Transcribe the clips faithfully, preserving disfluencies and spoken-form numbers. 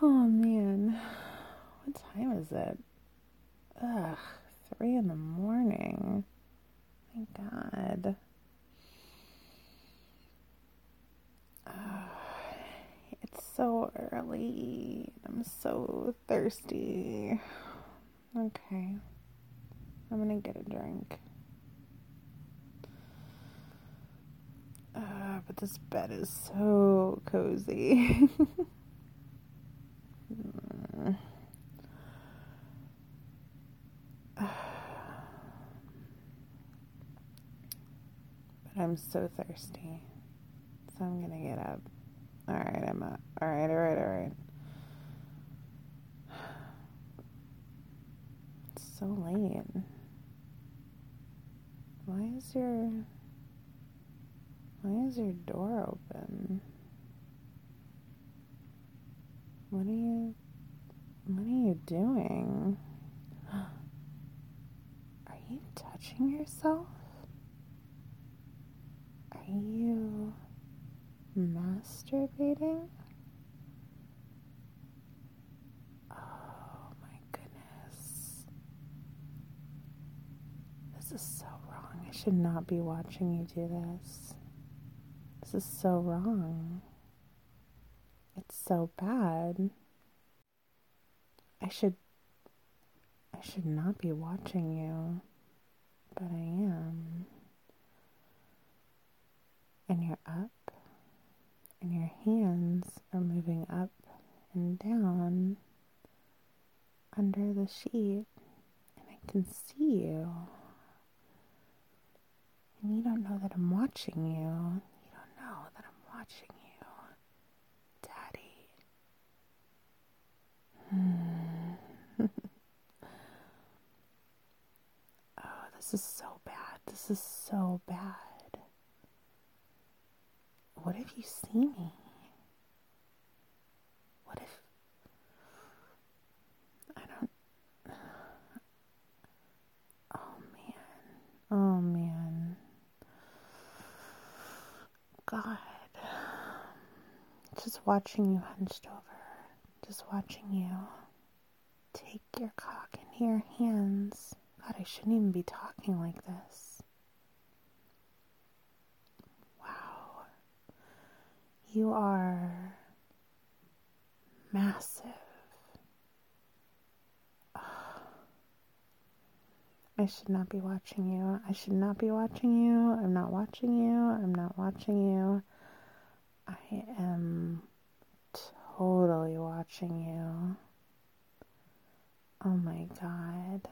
Oh man, what time is it? Ugh, three in the morning. My God. Ugh, it's so early. I'm so thirsty. Okay, I'm gonna get a drink. Uh, but this bed is so cozy. mm. But I'm so thirsty. So I'm gonna get up. Alright, I'm up. Alright, alright, alright. It's so late. Why is your why is your door open? What are you what are you doing? Are you touching yourself? Are you masturbating? Oh my goodness. This is so wrong. I should not be watching you do this. This is so wrong. It's so bad. I should I should not be watching you, but I am. And you're up, and your hands are moving up and down under the sheet, and I can see you. And you don't know that I'm watching you. You don't know that I'm watching you, Daddy. Hmm. Oh, this is so bad. This is so bad. What if you see me? What if... I don't... Oh, man. Oh, man. God. Just watching you hunched over. Just watching you take your cock into your hands. God, I shouldn't even be talking like this. Wow. You are massive. Oh. I should not be watching you. I should not be watching you. I'm not watching you. I'm not watching you. I am totally watching you. Oh my God.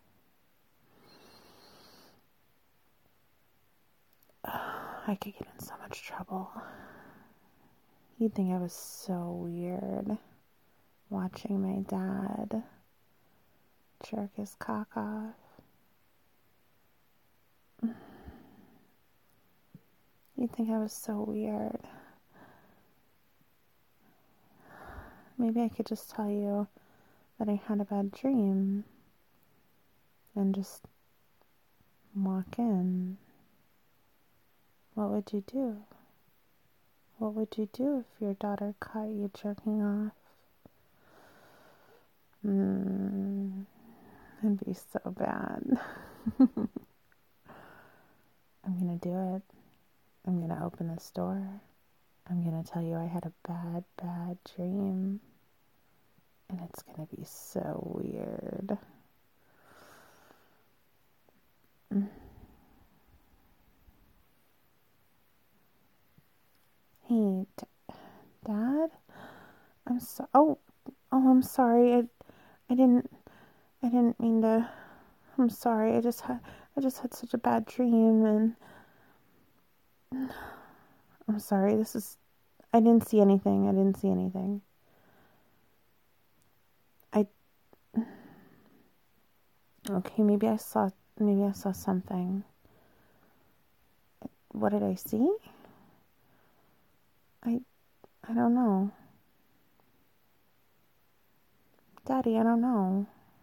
I could get in so much trouble. You'd think I was so weird watching my dad jerk his cock off. You'd think I was so weird. Maybe I could just tell you that I had a bad dream and just walk in. What would you do? What would you do if your daughter caught you jerking off? Hmm, it'd be so bad. I'm gonna do it. I'm gonna open this door. I'm gonna tell you I had a bad, bad dream. And it's gonna be so weird. Hey, D- Dad? I'm so... Oh, oh, I'm sorry. I, I didn't... I didn't mean to... I'm sorry. I just had... I just had such a bad dream, and... I'm sorry. This is... I didn't see anything. I didn't see anything. I... Okay, maybe I saw... Maybe I saw something. What did I see? I... I don't know. Daddy, I don't know.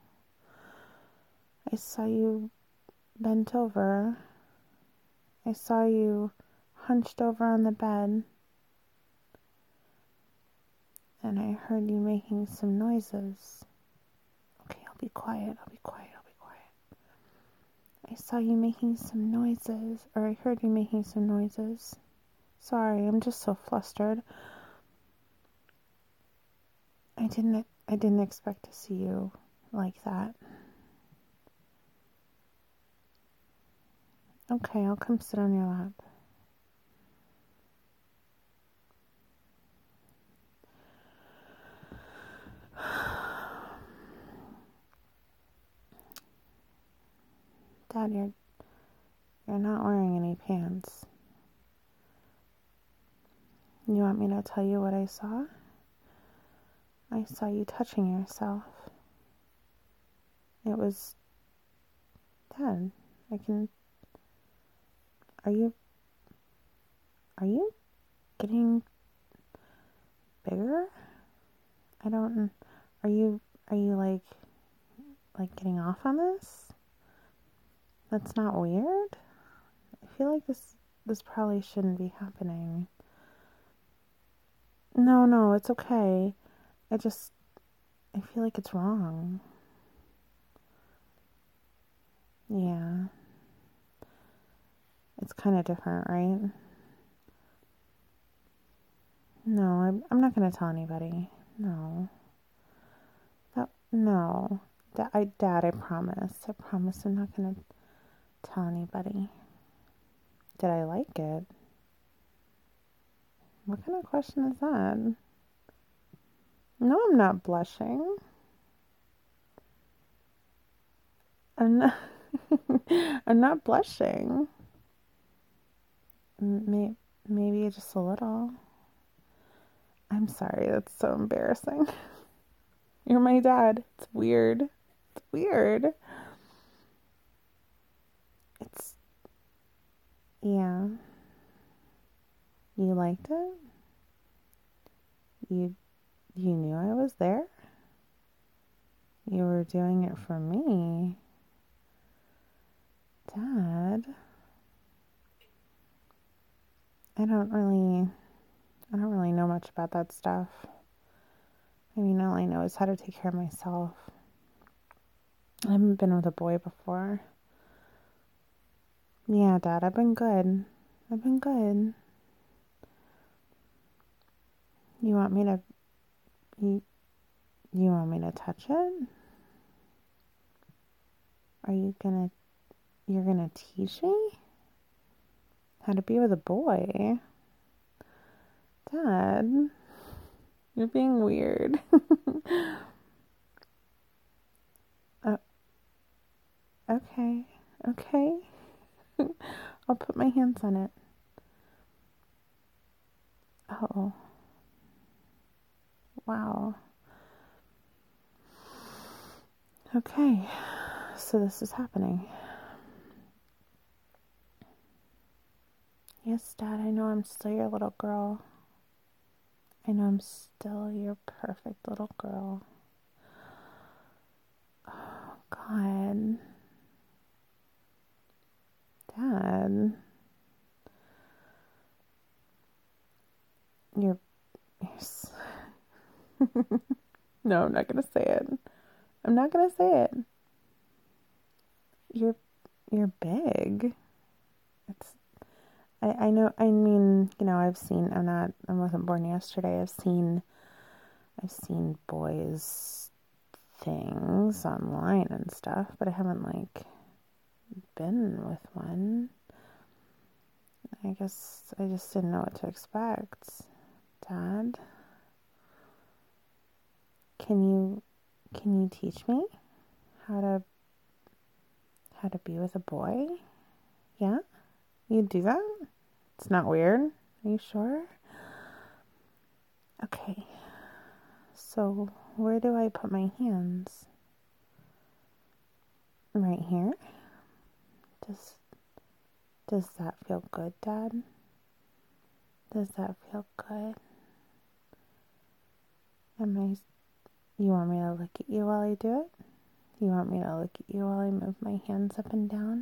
I saw you bent over. I saw you hunched over on the bed. and I heard you making some noises. Okay, I'll be quiet, I'll be quiet, I'll be quiet. I saw you making some noises, or I heard you making some noises. Sorry, I'm just so flustered. I didn't, I didn't expect to see you like that. Okay, I'll come sit on your lap. Dad, you're, you're not wearing any pants. You want me to tell you what I saw? I saw you touching yourself. It was... Dad, I can... Are you... Are you getting bigger? I don't... Are you... Are you, like... Like, getting off on this? That's not weird? I feel like this... This probably shouldn't be happening. No, no, it's okay. I just... I feel like it's wrong. Yeah. It's kind of different, right? No, I'm, I'm not going to tell anybody. No. That, no. Dad, I, Dad, I promise. I promise I'm not going to tell anybody. Did I like it? What kind of question is that? No, I'm not blushing. I'm not, I'm not blushing. Maybe, maybe just a little. I'm sorry, that's so embarrassing. You're my dad. It's weird. It's weird. It's, yeah. You liked it? You, you knew I was there? You were doing it for me. Dad, I don't really, I don't really know much about that stuff. I mean, all I know is how to take care of myself. I haven't been with a boy before. Yeah, Dad, I've been good. I've been good. You want me to, you, you want me to touch it? Are you gonna, you're gonna teach me how to be with a boy? Dad, you're being weird. uh, okay, okay. I'll put my hands on it. Oh. Wow. Okay, so this is happening. Yes, Dad, I know I'm still your little girl. I know I'm still your perfect little girl. Oh, God. Dad. You're... you're... No, I'm not going to say it. I'm not going to say it. You're... You're big. It's... I, I know, I mean, you know, I've seen, I'm not, I wasn't born yesterday. I've seen, I've seen boys things online and stuff, but I haven't, like, been with one. I guess I just didn't know what to expect. Dad, can you, can you teach me how to, how to be with a boy? Yeah? You do that? It's not weird? Are you sure? Okay. So, where do I put my hands? Right here? Does, does that feel good, Dad? Does that feel good? Am I, you want me to look at you while I do it? You want me to look at you while I move my hands up and down?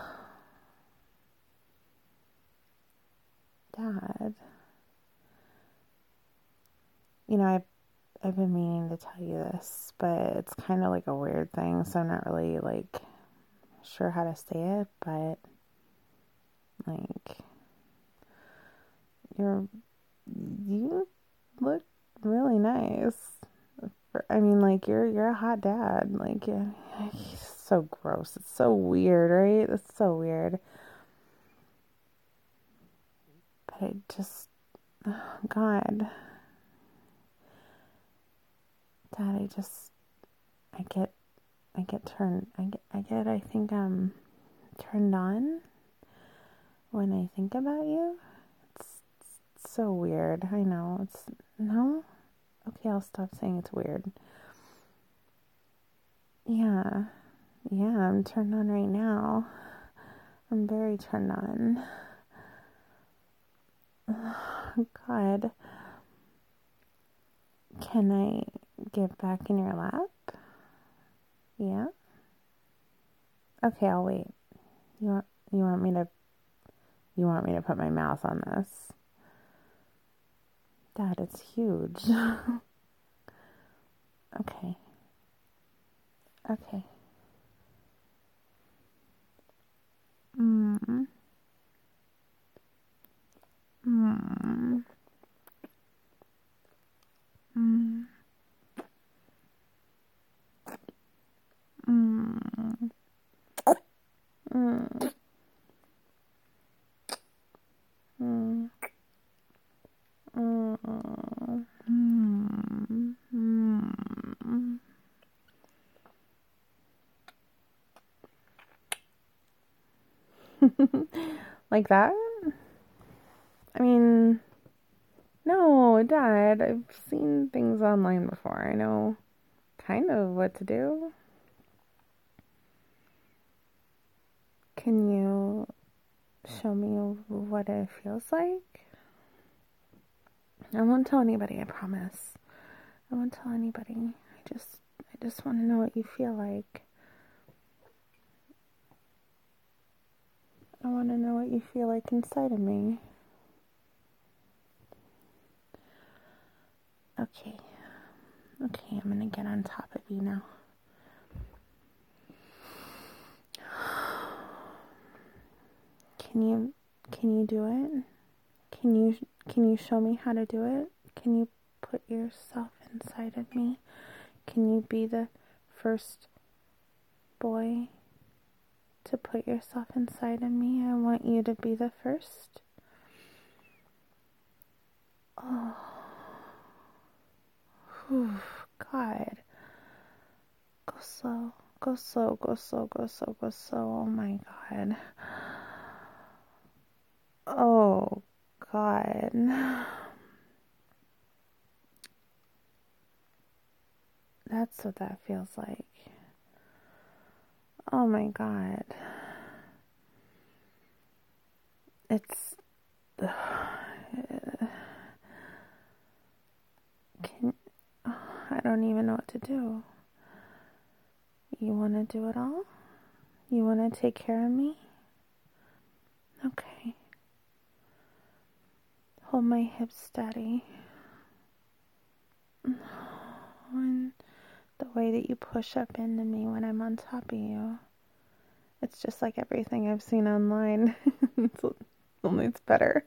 Dad, you know, I've, I've been meaning to tell you this, but it's kind of like a weird thing, so I'm not really, like, sure how to say it, but, like, you're, you look really nice. I mean, like, you're, you're a hot dad. Like, yeah, he's so gross. It's so weird, right? It's so weird. But I just, oh, God. Dad, I just, I get, I get turned, I get, I get, I think I'm turned on when I think about you. It's, it's so weird. I know. It's, no? Okay, I'll stop saying it's weird. Yeah. Yeah, I'm turned on right now. I'm very turned on. Oh, God. Can I get back in your lap? Yeah? Okay, I'll wait. You want, you want me to, you want me to put my mouth on this? Dad, it's huge. Okay. Okay. Mm. Mm. Mm. Mm. Mm. Mm. Mm. Mm. Like that? I mean, no, Dad, I've seen things online before. I know kind of what to do. Can you show me what it feels like? I won't tell anybody, I promise. I won't tell anybody. I just I just want to know what you feel like. I want to know what you feel like inside of me. Okay. Okay, I'm going to get on top of you now. Can you can you do it? Can you can you show me how to do it? Can you put yourself inside of me? Can you be the first boy to put yourself inside of me? I want you to be the first. Oh. Whew, God. Go slow. Go slow, go slow, go slow, go slow. Oh my God. Oh God. That's what that feels like. Oh my God. It's... Uh, can... Oh, I don't even know what to do. You want to do it all? You want to take care of me? Okay. Hold my hips steady. And the way that you push up into me when I'm on top of you. It's just like everything I've seen online. it's, only it's better.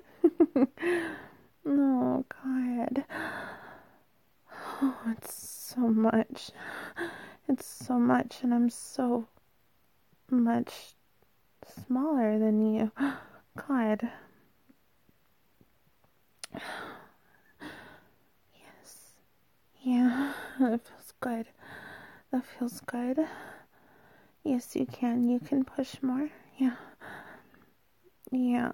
Oh, God. Oh, it's so much. It's so much, and I'm so much smaller than you. God. Yes. Yeah, that feels good. That feels good. Yes, you can. You can push more. Yeah. Yeah.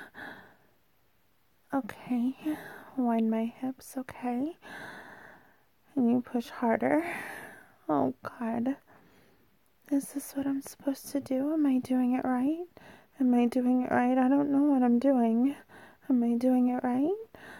Okay. Wind my hips, okay? And you push harder. Oh, God. Is this what I'm supposed to do? Am I doing it right? Am I doing it right? I don't know what I'm doing. Am I doing it right?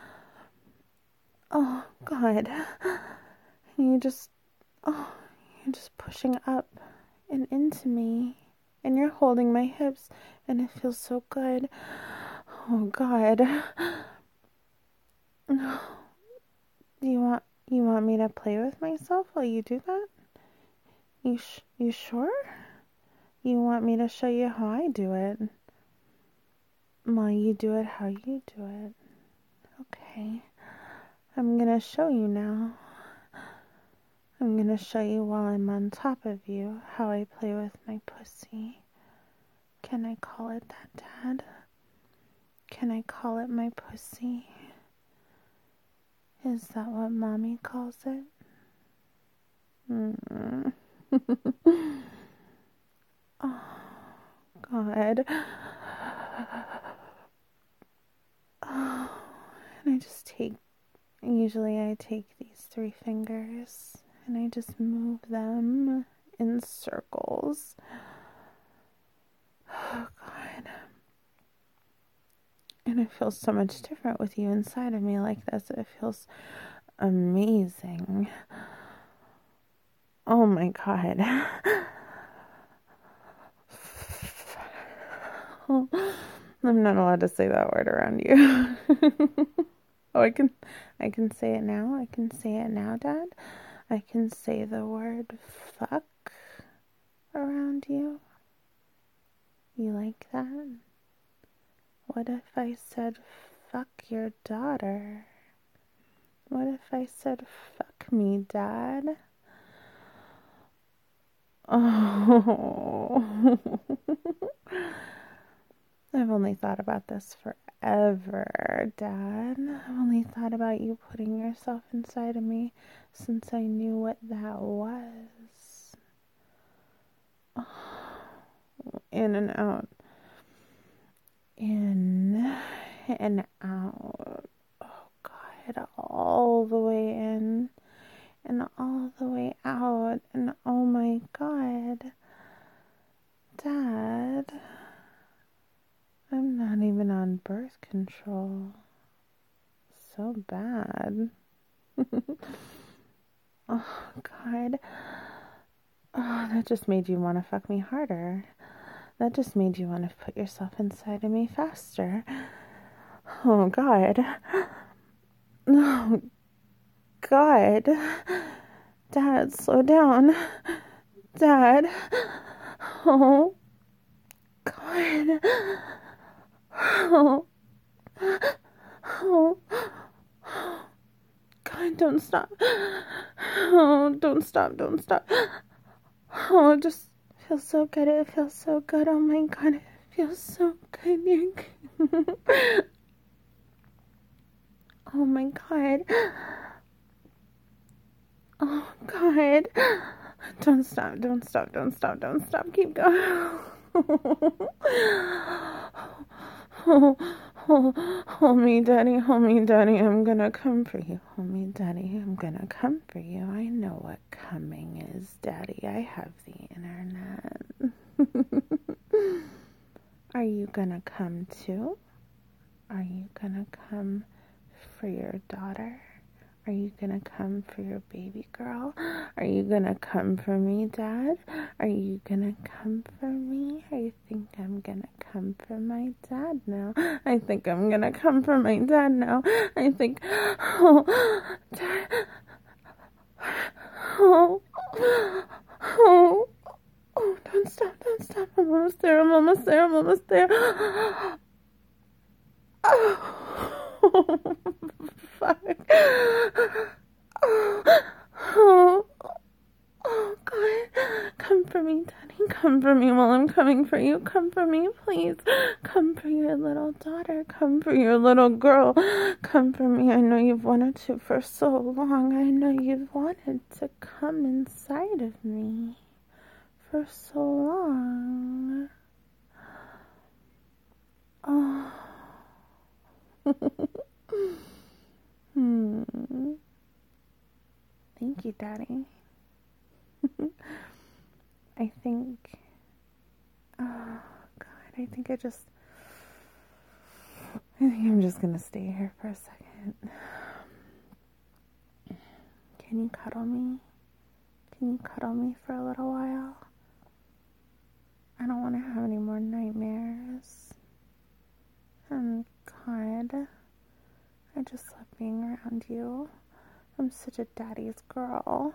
Oh, God. You just... Oh, you're just pushing up and into me. And you're holding my hips. And it feels so good. Oh, God. You want you want me to play with myself while you do that? You sh- you sure? You want me to show you how I do it? While you do it how you do it. Okay. I'm gonna show you now. I'm gonna show you while I'm on top of you how I play with my pussy. Can I call it that, Dad? Can I call it my pussy? Is that what Mommy calls it? Mm. Oh, God. Oh, and I just take, usually I take these three fingers and I just move them in circles. Oh, God. And it feels so much different with you inside of me like this. It feels amazing. Oh my God. I'm not allowed to say that word around you. Oh, I can I can say it now. I can say it now, Dad. I can say the word fuck around you. You like that? What if I said fuck your daughter? What if I said fuck me, Dad? Oh. I've only thought about this forever, Dad. I've only thought about you putting yourself inside of me since I knew what that was. Oh. In and out. In and out. Oh, God. All the way in and all the way out. And oh, my God. Dad, I'm not even on birth control. So bad. Oh, God. Oh, that just made you want to fuck me harder. That just made you want to put yourself inside of me faster. Oh, God. Oh, God. Dad, slow down. Dad. Oh, God. Oh. Oh. God, don't stop. Oh, don't stop, don't stop. Oh, it just feels so good. It feels so good. Oh my God, it feels so good. Oh my God. Oh God. Don't stop, don't stop, don't stop, don't stop. Keep going. Oh, oh, hold me, Daddy, hold me, Daddy, I'm gonna come for you. Hold me, Daddy, I'm gonna come for you. I know what coming is, Daddy. I have the internet. Are you gonna come too? Are you gonna come for your daughter? Are you gonna come for your baby girl? Are you gonna come for me, Dad? Are you gonna come for me? I think I'm gonna come for my dad now. I think I'm gonna come for my dad now. I think, oh, Dad, oh, oh, oh, don't stop, don't stop. I'm almost there, I'm almost there, I'm almost there. Oh, fuck. Oh, oh, oh, God. Come for me, Daddy. Come for me while I'm coming for you. Come for me, please. Come for your little daughter. Come for your little girl. Come for me. I know you've wanted to for so long. I know you've wanted to come inside of me for so long. Oh. Hmm. Thank you, Daddy. I think, oh God, I think I just, I think I'm just gonna stay here for a second. Can you cuddle me? Can you cuddle me for a little while? I don't want to have any more nightmares. And God, I just love being around you. I'm such a daddy's girl.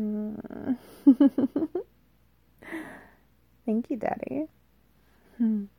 Mm. Thank you, Daddy. Hmm.